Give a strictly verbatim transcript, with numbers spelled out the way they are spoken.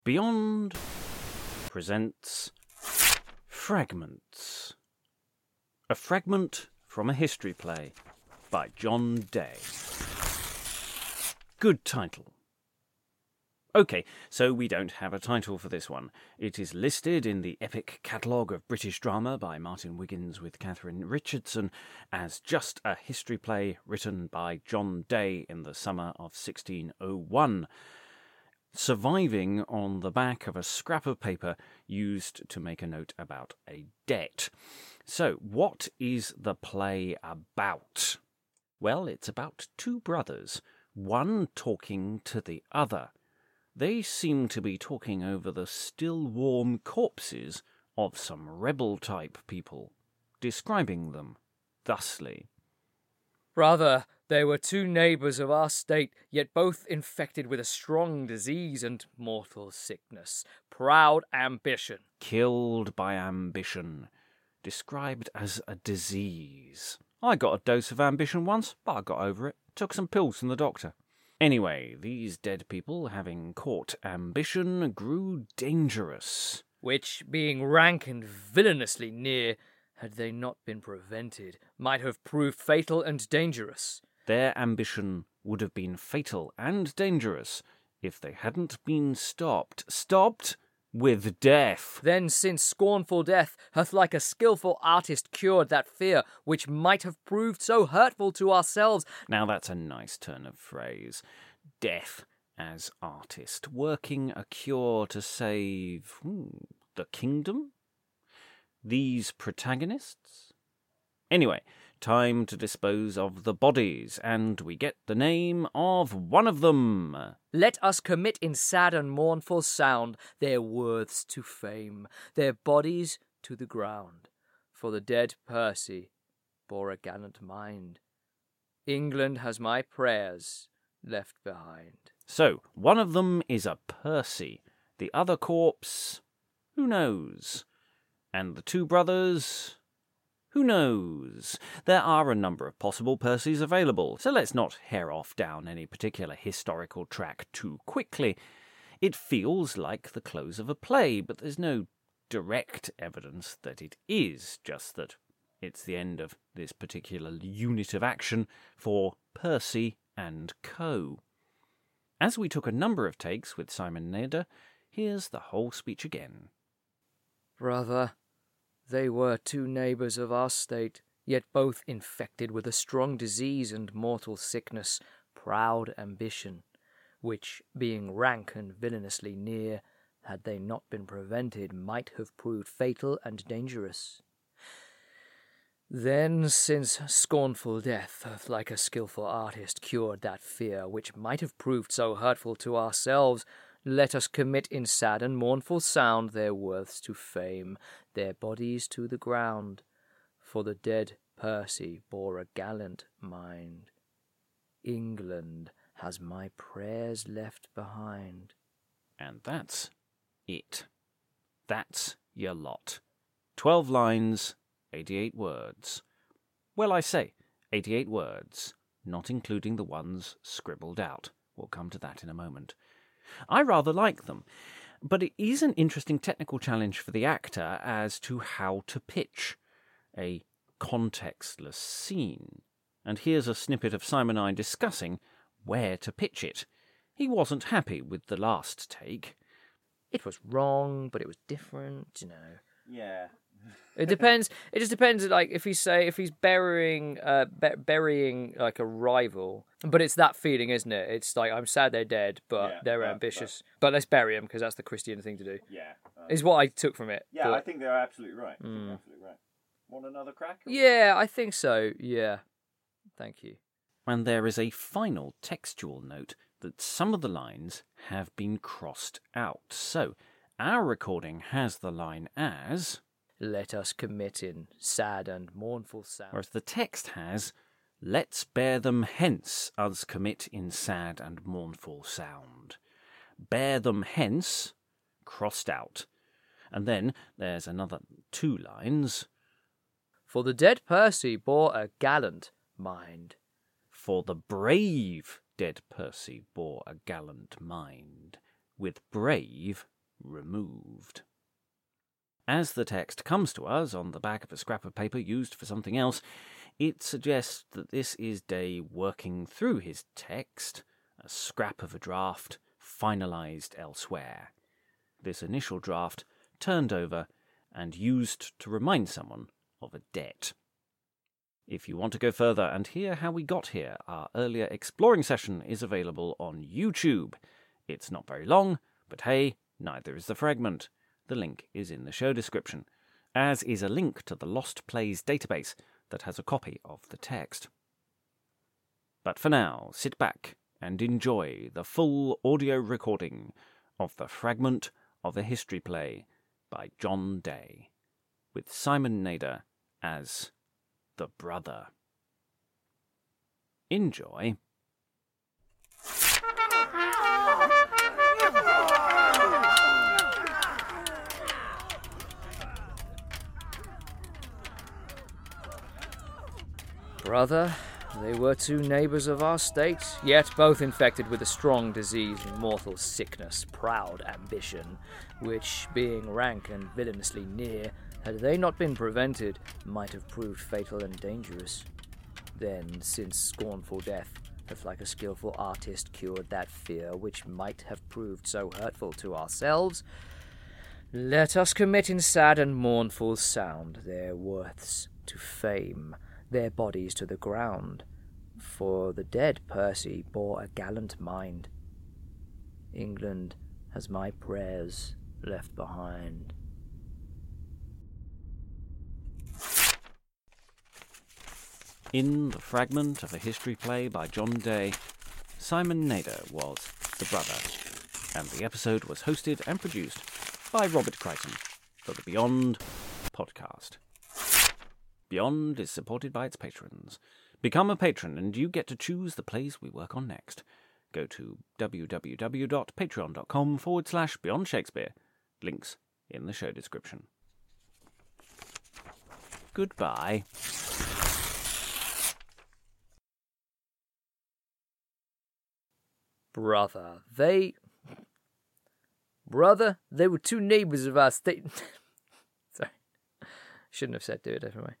Beyond presents Fragments. A fragment from a history play by John Day. Good title. OK, so we don't have a title for this one. It is listed in the epic catalogue of British drama by Martin Wiggins with Catherine Richardson as just a history play written by John Day in the summer of sixteen oh one, surviving on the back of a scrap of paper used to make a note about a debt. So, what is the play about? Well, it's about two brothers, one talking to the other. They seem to be talking over the still warm corpses of some rebel-type people, describing them thusly. Brother, they were two neighbours of our state, yet both infected with a strong disease and mortal sickness. Proud ambition. Killed by ambition. Described as a disease. I got a dose of ambition once, but I got over it. Took some pills from the doctor. Anyway, these dead people, having caught ambition, grew dangerous. Which, being rank and villainously near, had they not been prevented, might have proved fatal and dangerous. Their ambition would have been fatal and dangerous if they hadn't been stopped. Stopped with death. Then, since scornful death hath like a skilful artist cured that fear which might have proved so hurtful to ourselves. Now that's a nice turn of phrase. Death as artist, working a cure to save hmm, the kingdom? These protagonists? Anyway, time to dispose of the bodies, and we get the name of one of them. Let us commit in sad and mournful sound their worths to fame, their bodies to the ground. For the dead Percy bore a gallant mind. England has my prayers left behind. So, one of them is a Percy. The other corpse, who knows? And the two brothers, who knows? There are a number of possible Percys available, so let's not hair off down any particular historical track too quickly. It feels like the close of a play, but there's no direct evidence that it is, just that it's the end of this particular unit of action for Percy and co. As we took a number of takes with Simon Nader, here's the whole speech again. Brother, they were two neighbours of our state, yet both infected with a strong disease and mortal sickness, proud ambition, which, being rank and villainously near, had they not been prevented, might have proved fatal and dangerous. Then, since scornful death hath like a skilful artist cured that fear which might have proved so hurtful to ourselves, let us commit in sad and mournful sound their worths to fame, their bodies to the ground. For the dead Percy bore a gallant mind. England has my prayers left behind. And that's it. That's your lot. Twelve lines, eighty-eight words. Well, I say, eighty-eight words, not including the ones scribbled out. We'll come to that in a moment. I rather like them, but it is an interesting technical challenge for the actor as to how to pitch a contextless scene. And here's a snippet of Simon and I discussing where to pitch it. He wasn't happy with the last take. It was wrong, but it was different, you know. Yeah. It depends. It just depends. Like if he's say if he's burying, uh, bur- burying like a rival, but it's that feeling, isn't it? It's like I'm sad they're dead, but Yeah, they're but- ambitious. But, let's bury them because that's the Christian thing to do. Yeah. Um, Is what I took from it. yeah, but- I think they're absolutely right. I think Mm. they're absolutely right. Want another crack? or- Yeah, I think so. Yeah, thank you. And there is a final textual note that some of the lines have been crossed out. So, our recording has the line as, Let us commit in sad and mournful sound. whereas the text has, let's bear them hence, us commit in sad and mournful sound. Bear them hence, crossed out. And then there's another two lines, For the dead Percy bore a gallant mind. for the brave dead Percy bore a gallant mind. with brave removed. As the text comes to us on the back of a scrap of paper used for something else, it suggests that this is Day working through his text, a scrap of a draft finalised elsewhere. This initial draft turned over and used to remind someone of a debt. If you want to go further and hear how we got here, our earlier exploring session is available on YouTube. It's not very long, but hey, neither is the fragment. The link is in the show description, as is a link to the Lost Plays database that has a copy of the text. But for now, sit back and enjoy the full audio recording of the fragment of a history play by John Day, with Simon Nader as the brother. Enjoy. Brother, they were two neighbours of our state, yet both infected with a strong disease and mortal sickness, proud ambition, which, being rank and villainously near, had they not been prevented, might have proved fatal and dangerous. Then, since scornful death hath like a skilful artist cured that fear which might have proved so hurtful to ourselves, let us commit in sad and mournful sound their worths to fame, their bodies to the ground, for the dead Percy bore a gallant mind. England has my prayers left behind. In the fragment of a history play by John Day, Simon Nader was the brother, and the episode was hosted and produced by Robert Crichton for the Beyond podcast. Beyond is supported by its patrons. Become a patron and you get to choose the plays we work on next. Go to www.patreon.com forward slash Beyond Shakespeare. Links in the show description. Goodbye. Brother, they... Brother, they were two neighbours of our state... Sorry. Shouldn't have said do it, anyway.